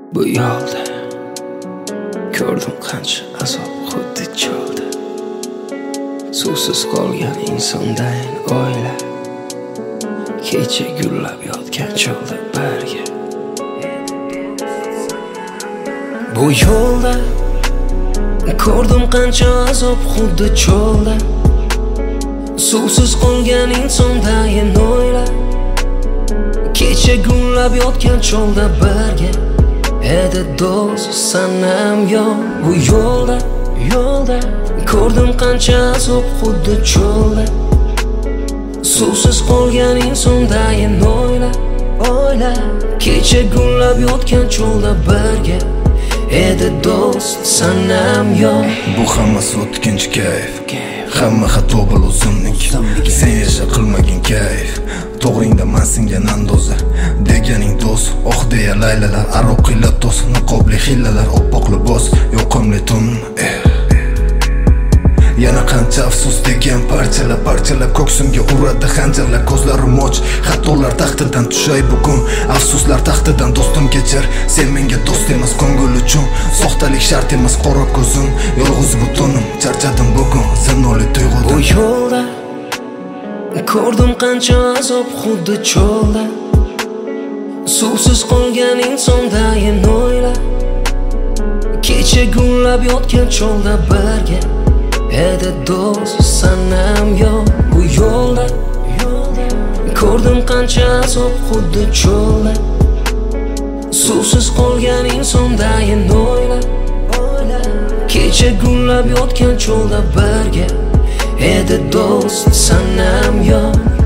Bu yo'lda ko'rdim qancha azob xuddi cho'lda. Suvsiz qolgan insondayin oila, kecha gullab yotgan cho'lda barga. Bu yo'lda ko'rdim qancha azob xuddi cho'lda. Suvsiz qolgan insondayin oila, kecha gullab yotgan cho'lda barga. Edi do'st sanam yo'q bu yo'lda ko'rdim qancha azob xuddi cho'lda. Suvsiz qolgan insondayin oila, kecha gullab yotgan cho'lda barga. Edi do'st sanam yo'q. Bu hammasi o'tkinchi kayf, hamma xato bil o'zimnik. Sen yasha qilmagin kayf, to'g'ringda man singan andoza deganing do'st. Oh deya laylalar, aroq ila to's, niqobli hillalar, oppoq libos, yoqimli tun. Yana qancha afsus degan parchalab ko'ksimga uradi xanjarlar. Ko'zlarim och, xatolar taxtidan tushay bugun. Afsuslar taxtidan do'stim kechir, sen menga do'st emas ko'ngil uchun. Soxtalik shart emas qora ko'zim, yolg'iz butunim, charchadim bugun zinoli tuyg'udan. Bu yo'lda ko'rdim qancha azob xuddi cho'lda. Suvsiz qolgan insondayin oila, kecha gullab yotgan cho'lda barga. Edi do'st sanam yo'q bu yo'lda ko'rdim qancha azob xuddi cho'lda. Suvsiz qolgan insondayin oila, kecha gullab yotgan cho'lda barga. Edi do'st sanam yo'q.